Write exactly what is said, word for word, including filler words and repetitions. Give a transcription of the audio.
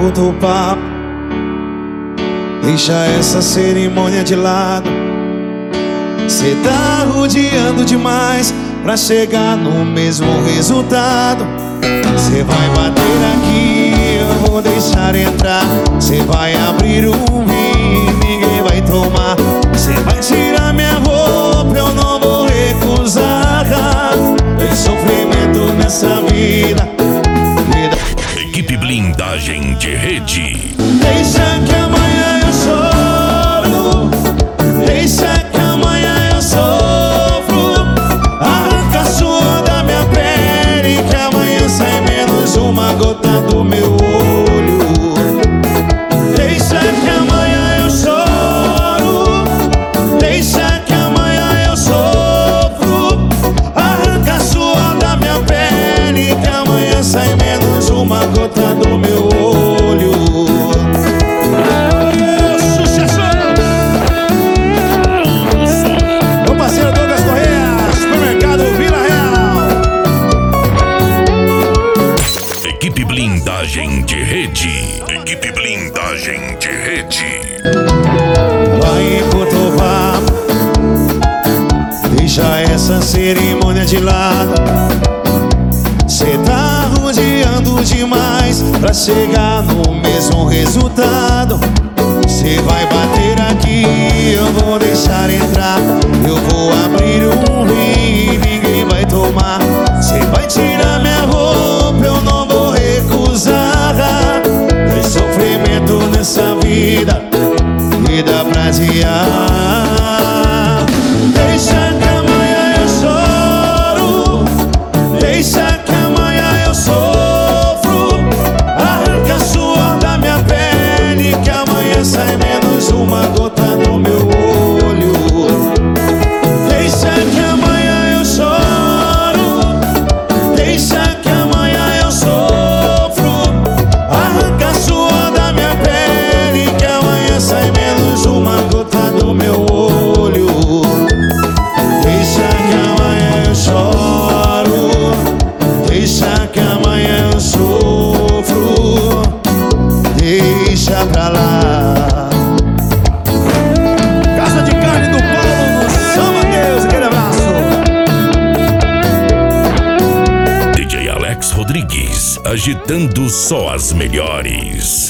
encurta o papo, deixa essa cerimônia de lado. Cê tá rodeando demais pra chegar no mesmo resultado. Cê vai bater aqui, eu vou deixar entrar. Cê vai abrir um vinho, ninguém vai tomar. Cê vai tirar minha roupa, eu não vou recusar. Tem sofrimento nessa vida. Equipe Blindagem de Rede. Deixa que amanhã eu choro, deixa que amanhã eu sofro. Arranca suor da minha pele, que amanhã sai menos uma gota do meu olho. Deixa que amanhã eu choro, deixa que amanhã eu sofro. Arranca suor da minha pele, que amanhã sai menos uma gota do meu olho. Sucesso! Meu parceiro Douglas Correia, supermercado Vila Real. Equipe Blindagem de Rede. Equipe Blindagem de Rede. Vai encurta o papo, deixa essa cerimônia de lado. Cê tá rodeando demais pra chegar no mesmo resultado. Cê vai bater aqui, eu vou deixar entrar. Eu vou abrir um vinho, ninguém vai tomar. Cê vai tirar minha roupa, eu não vou recusar. Tem sofrimento nessa vida, vida pra adiar. Deixa que amanhã eu choro, deixa que amanhã eu sofro. Arranca suor da minha pele, que amanhã sai menos uma gota do meu olho. Deixa que amanhã eu choro, deixa que amanhã eu sofro. Arranca suor da minha pele, que amanhã sai menos uma gota do meu olho. Deixa que amanhã eu choro, deixa que amanhã eu sofro. Deixa pra lá. Casa de Carne do Paulo, no São Mateus, aquele abraço. D J Alex Rodrigues, agitando só as melhores.